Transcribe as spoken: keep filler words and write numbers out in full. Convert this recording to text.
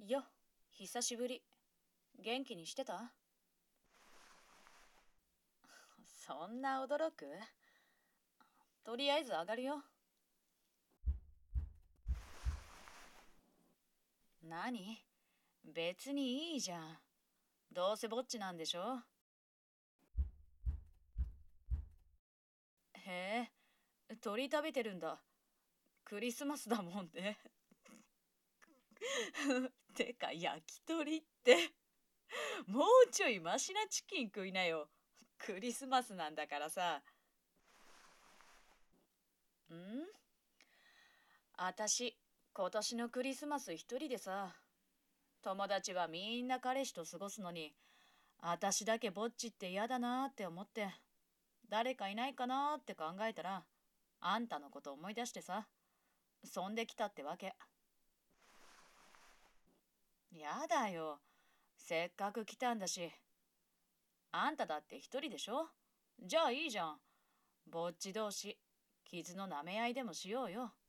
よ、久しぶり。元気にしてた？そんな驚く？とりあえず上がるよ。何？別にいいじゃん。どうせぼっちなんでしょ？へえ、鳥食べてるんだ。クリスマスだもんね。てか、焼き鳥って。もうちょいマシなチキン食いなよ。クリスマスなんだからさ。んあたし、今年のクリスマス一人でさ。友達はみんな彼氏と過ごすのに、あたしだけぼっちって嫌だなーって思って、誰かいないかなーって考えたら、あんたのこと思い出してさ。そんできたってわけ。やだよ。せっかく来たんだし。あんただって一人でしょ？じゃあいいじゃん。ぼっち同士、傷の舐め合いでもしようよ。